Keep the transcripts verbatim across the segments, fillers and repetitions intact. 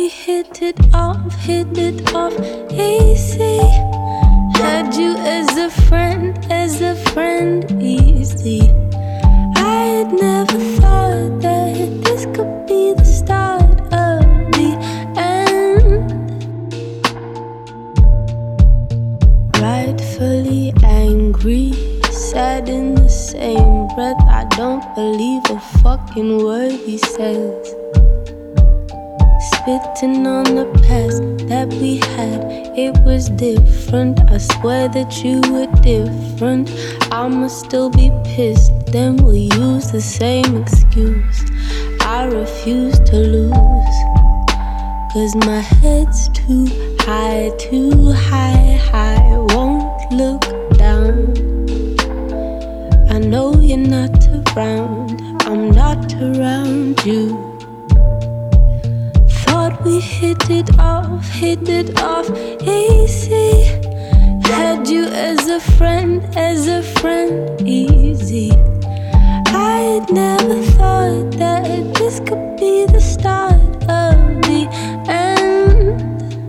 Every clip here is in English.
we hit it off, hit it off easy. Had you as a friend, as a friend, easy. I had never thought that this could be the start of the end. Rightfully angry, said in the same breath, I don't believe a fucking word he says. Spitting on the past that we had, it was different. I swear that you were different. I'ma still be pissed, then we'll use the same excuse. I refuse to lose, cause my head's too high, too high, high. Won't look down. I know you're not around, I'm not around you. Thought we hit it off, hit it off easy. Had you as a friend, as a friend, easy. I had never thought that this could be the start of the end.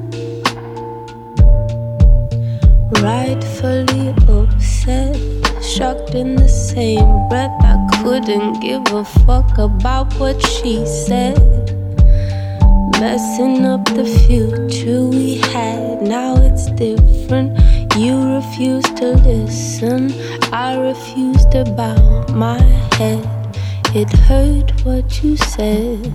Rightfully upset, shocked in the same breath. I couldn't give a fuck about what she said. Messing up the future we had, now it's different. You refuse to listen, I refuse to bow my head. It hurt what you said,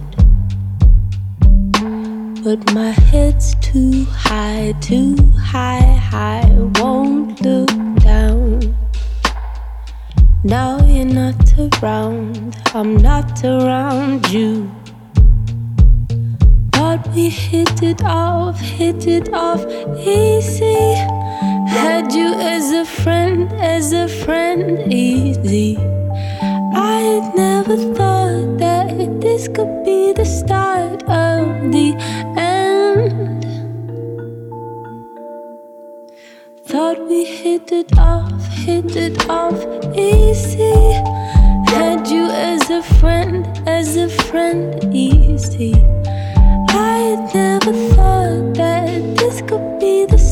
but my head's too high, too high, high. Won't look down. Now you're not around, I'm not around you. Thought we hit it off, hit it off easy. Had you as a friend, as a friend, easy. I had never thought that this could be the start of the end. Thought we hit it off, hit it off easy. Had you as a friend, as a friend, easy. I had never thought that this could be the